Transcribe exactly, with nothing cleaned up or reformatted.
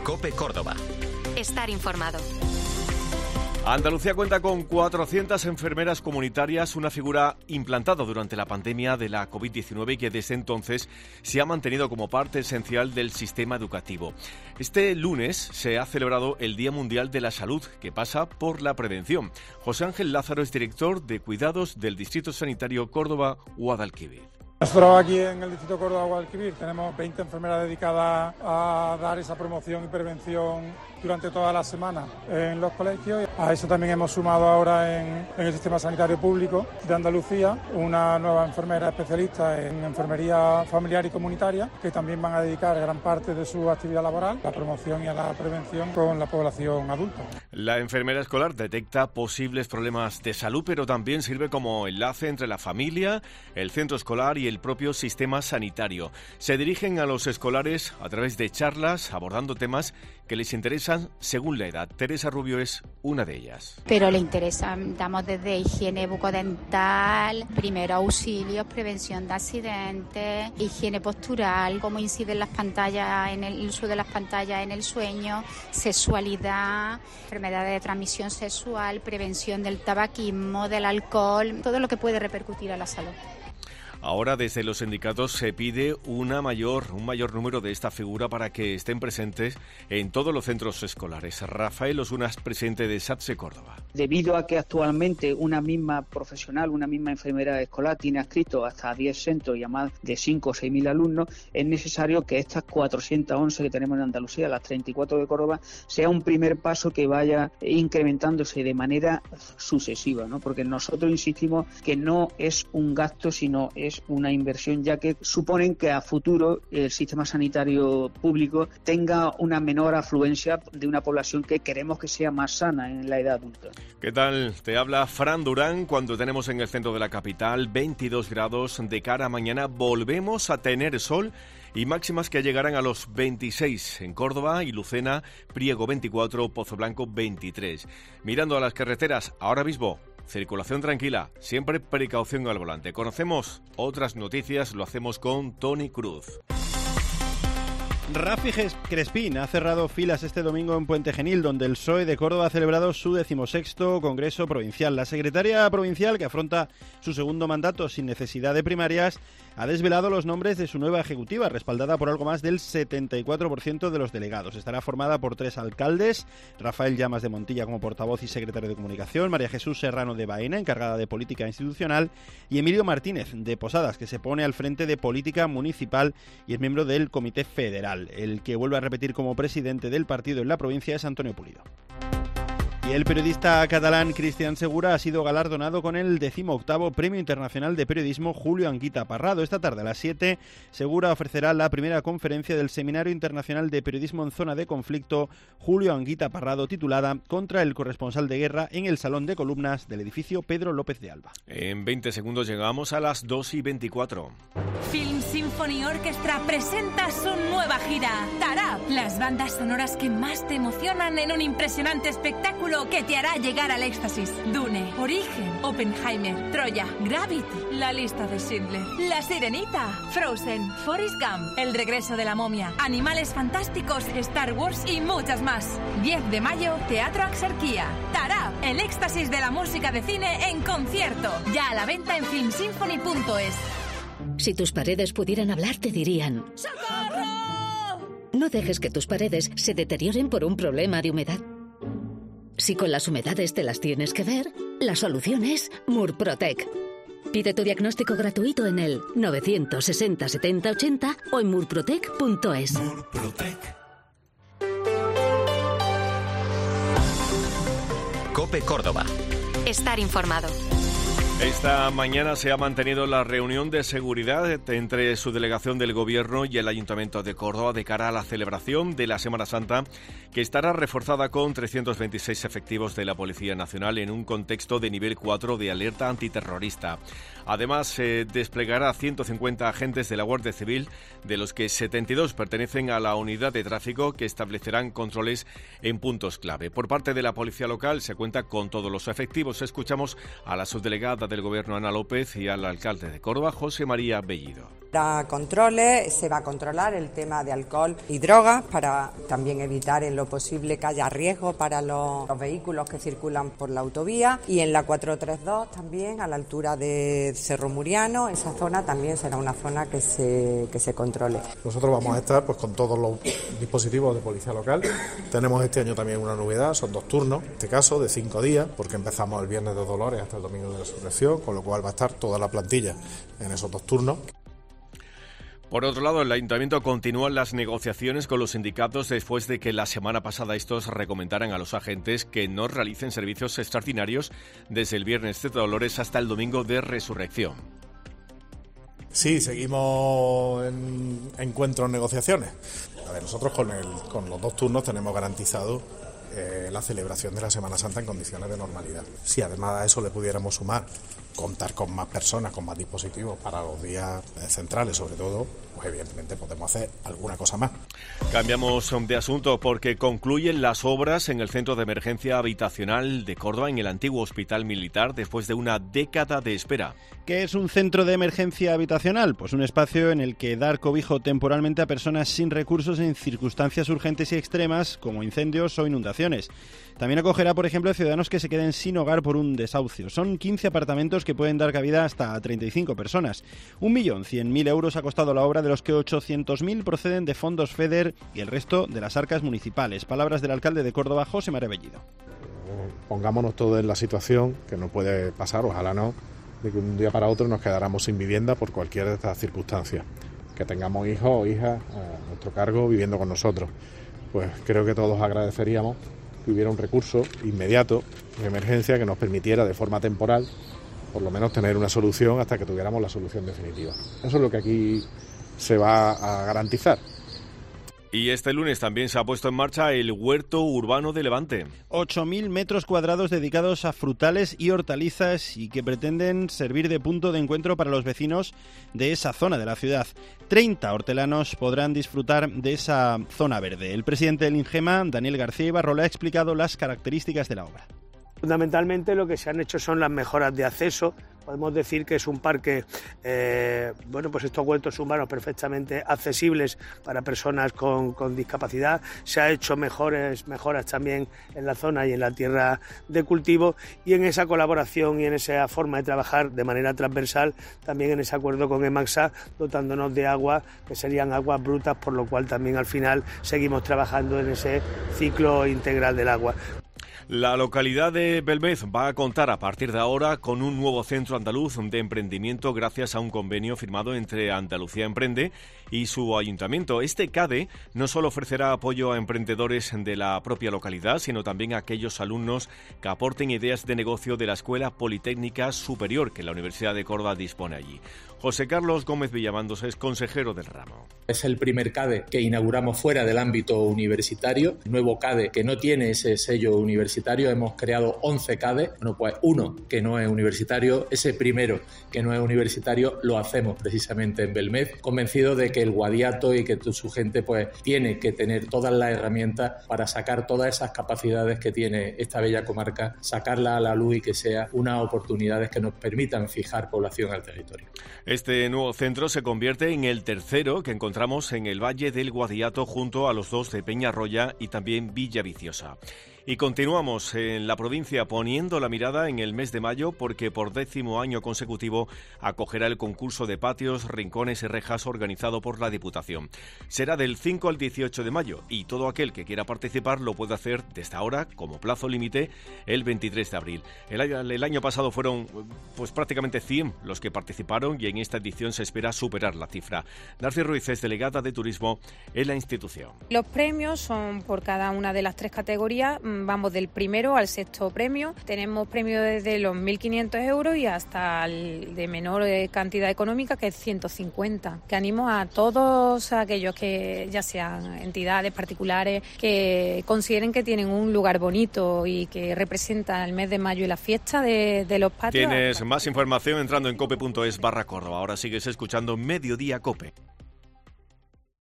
COPE Córdoba. Estar informado. Andalucía cuenta con cuatrocientas enfermeras comunitarias, una figura implantada durante la pandemia de la covid diecinueve y que desde entonces se ha mantenido como parte esencial del sistema educativo. Este lunes se ha celebrado el Día Mundial de la Salud, que pasa por la prevención. José Ángel Lázaro es director de Cuidados del Distrito Sanitario Córdoba-Guadalquivir. Nosotros aquí en el Distrito Córdoba-Guadalquivir tenemos veinte enfermeras dedicadas a dar esa promoción y prevención durante toda la semana en los colegios. A eso también hemos sumado ahora en, en el Sistema Sanitario Público de Andalucía una nueva enfermera especialista en enfermería familiar y comunitaria, que también van a dedicar gran parte de su actividad laboral a la promoción y a la prevención con la población adulta. La enfermera escolar detecta posibles problemas de salud, pero también sirve como enlace entre la familia, el centro escolar y el propio sistema sanitario. Se dirigen a los escolares a través de charlas abordando temas que les interesan según la edad. Teresa Rubio es una de ellas. Pero le interesan, damos desde higiene bucodental, primeros auxilios, prevención de accidentes, higiene postural, cómo inciden las pantallas en el uso de las pantallas en el sueño, sexualidad, enfermedades de transmisión sexual, prevención del tabaquismo, del alcohol, todo lo que puede repercutir a la salud. Ahora desde los sindicatos se pide una mayor, un mayor número de esta figura para que estén presentes en todos los centros escolares. Rafael Osuna es presidente de SATSE Córdoba. Debido a que actualmente una misma profesional, una misma enfermera escolar tiene adscrito hasta diez centros y a más de cinco o seis mil alumnos, es necesario que estas cuatrocientas once que tenemos en Andalucía, las treinta y cuatro de Córdoba, sea un primer paso que vaya incrementándose de manera sucesiva, ¿no? Porque nosotros insistimos que no es un gasto, sino es una inversión, ya que suponen que a futuro el sistema sanitario público tenga una menor afluencia de una población que queremos que sea más sana en la edad adulta. ¿Qué tal? Te habla Fran Durán cuando tenemos en el centro de la capital veintidós grados. De cara a mañana volvemos a tener sol y máximas que llegarán a los veintiséis en Córdoba y Lucena, Priego veinticuatro, Pozo Blanco veintitrés. Mirando a las carreteras, ahora mismo circulación tranquila, siempre precaución al volante. Conocemos otras noticias, lo hacemos con Tony Cruz. Rafi Crespín ha cerrado filas este domingo en Puente Genil, donde el P S O E de Córdoba ha celebrado su decimosexto Congreso Provincial. La secretaria provincial, que afronta su segundo mandato sin necesidad de primarias, ha desvelado los nombres de su nueva ejecutiva, respaldada por algo más del setenta y cuatro por ciento de los delegados. Estará formada por tres alcaldes: Rafael Llamas de Montilla como portavoz y secretario de Comunicación, María Jesús Serrano de Baena, encargada de Política Institucional, y Emilio Martínez de Posadas, que se pone al frente de Política Municipal y es miembro del Comité Federal. El que vuelve a repetir como presidente del partido en la provincia es Antonio Pulido. Y el periodista catalán Cristian Segura ha sido galardonado con el decimoctavo Premio Internacional de Periodismo Julio Anguita Parrado. Esta tarde a las siete, Segura ofrecerá la primera conferencia del Seminario Internacional de Periodismo en Zona de Conflicto Julio Anguita Parrado, titulada Contra el corresponsal de guerra, en el Salón de Columnas del edificio Pedro López de Alba. En veinte segundos llegamos a las dos y veinticuatro. Film Symphony Orchestra presenta su nueva gira, Tarab. Las bandas sonoras que más te emocionan en un impresionante espectáculo que te hará llegar al éxtasis. Dune, Origen, Oppenheimer, Troya, Gravity, La lista de Schindler, La Sirenita, Frozen, Forrest Gump, El regreso de la momia, Animales fantásticos, Star Wars y muchas más. diez de mayo, Teatro Axarquía. Tarab, el éxtasis de la música de cine en concierto. Ya a la venta en film symphony punto es. Si tus paredes pudieran hablar, te dirían: ¡Socorro! No dejes que tus paredes se deterioren por un problema de humedad. Si con las humedades te las tienes que ver, la solución es Murprotec. Pide tu diagnóstico gratuito en el novecientos sesenta setenta ochenta o en murprotec punto es. Murprotec. COPE Córdoba. Estar informado. Esta mañana se ha mantenido la reunión de seguridad entre su delegación del Gobierno y el Ayuntamiento de Córdoba de cara a la celebración de la Semana Santa, que estará reforzada con trescientos veintiséis efectivos de la Policía Nacional en un contexto de nivel cuatro de alerta antiterrorista. Además, se desplegará ciento cincuenta agentes de la Guardia Civil, de los que setenta y dos pertenecen a la unidad de tráfico, que establecerán controles en puntos clave. Por parte de la Policía Local se cuenta con todos los efectivos. Escuchamos a la subdelegada del Gobierno, Ana López, y al alcalde de Córdoba, José María Bellido. Para controles se va a controlar el tema de alcohol y drogas para también evitar en lo posible que haya riesgo para los, los vehículos que circulan por la autovía, y en la cuatrocientos treinta y dos también a la altura de Cerro Muriano, esa zona también será una zona que se, que se controle. Nosotros vamos a estar pues con todos los dispositivos de policía local. Tenemos este año también una novedad, son dos turnos, en este caso de cinco días, porque empezamos el viernes de Dolores hasta el domingo de Resurrección, con lo cual va a estar toda la plantilla en esos dos turnos. Por otro lado, el Ayuntamiento continúa las negociaciones con los sindicatos después de que la semana pasada estos recomendaran a los agentes que no realicen servicios extraordinarios desde el viernes de Dolores hasta el domingo de Resurrección. Sí, seguimos en encuentros, negociaciones. A ver, nosotros con, el, con los dos turnos tenemos garantizado eh, la celebración de la Semana Santa en condiciones de normalidad. Si además a eso le pudiéramos sumar contar con más personas, con más dispositivos para los días centrales sobre todo, pues evidentemente podemos hacer alguna cosa más. Cambiamos de asunto porque concluyen las obras en el Centro de Emergencia Habitacional de Córdoba, en el antiguo Hospital Militar, después de una década de espera. ¿Qué es un centro de emergencia habitacional? Pues un espacio en el que dar cobijo temporalmente a personas sin recursos en circunstancias urgentes y extremas como incendios o inundaciones. También acogerá, por ejemplo, a ciudadanos que se queden sin hogar por un desahucio. Son quince apartamentos que pueden dar cabida hasta a treinta y cinco personas. Un millón cien mil euros ha costado la obra, de los que ochocientos mil proceden de fondos FEDER y el resto de las arcas municipales. Palabras del alcalde de Córdoba, José María Bellido. Pongámonos todos en la situación, que no puede pasar, ojalá no, de que un día para otro nos quedáramos sin vivienda por cualquiera de estas circunstancias. Que tengamos hijos o hijas a nuestro cargo viviendo con nosotros. Pues creo que todos agradeceríamos que hubiera un recurso inmediato de emergencia que nos permitiera de forma temporal por lo menos tener una solución hasta que tuviéramos la solución definitiva. Eso es lo que aquí se va a garantizar. Y este lunes también se ha puesto en marcha el Huerto Urbano de Levante. ocho mil metros cuadrados dedicados a frutales y hortalizas y que pretenden servir de punto de encuentro para los vecinos de esa zona de la ciudad. treinta hortelanos podrán disfrutar de esa zona verde. El presidente del INGEMA, Daniel García Ibarrola, ha explicado las características de la obra. Fundamentalmente lo que se han hecho son las mejoras de acceso. Podemos decir que es un parque, eh, bueno, pues estos huertos urbanos perfectamente accesibles para personas con, con discapacidad. Se ha hecho mejores, mejoras también en la zona y en la tierra de cultivo, y en esa colaboración y en esa forma de trabajar de manera transversal, también en ese acuerdo con EMAXA, dotándonos de agua, que serían aguas brutas, por lo cual también al final seguimos trabajando en ese ciclo integral del agua. La localidad de Belmez va a contar a partir de ahora con un nuevo centro andaluz de emprendimiento gracias a un convenio firmado entre Andalucía Emprende y su ayuntamiento. Este CADE no solo ofrecerá apoyo a emprendedores de la propia localidad, sino también a aquellos alumnos que aporten ideas de negocio de la Escuela Politécnica Superior que la Universidad de Córdoba dispone allí. José Carlos Gómez Villamandos es consejero del ramo. Es el primer CADE que inauguramos fuera del ámbito universitario, nuevo CADE que no tiene ese sello universitario. Hemos creado once CADE, bueno, pues uno que no es universitario, ese primero que no es universitario lo hacemos precisamente en Belmez, convencido de que el Guadiato y que su gente pues tiene que tener todas las herramientas para sacar todas esas capacidades que tiene esta bella comarca, sacarla a la luz y que sea unas oportunidades que nos permitan fijar población al territorio. Este nuevo centro se convierte en el tercero que encontramos en el Valle del Guadiato, junto a los dos de Peñarroya y también Villaviciosa. Y continuamos en la provincia poniendo la mirada en el mes de mayo, porque por décimo año consecutivo acogerá el concurso de patios, rincones y rejas organizado por la Diputación. Será del cinco al dieciocho de mayo y todo aquel que quiera participar lo puede hacer desde ahora, como plazo límite, el veintitrés de abril. El año, el año pasado fueron pues prácticamente cien los que participaron y en esta edición se espera superar la cifra. Narci Ruiz es delegada de Turismo en la institución. Los premios son por cada una de las tres categorías. Vamos del primero al sexto premio. Tenemos premios desde los mil quinientos euros y hasta el de menor cantidad económica, que es ciento cincuenta. Que animo a todos aquellos que ya sean entidades particulares que consideren que tienen un lugar bonito y que representan el mes de mayo y la fiesta de, de los patios. Tienes más información entrando en cope punto es barra Córdoba. Ahora sigues escuchando Mediodía Cope.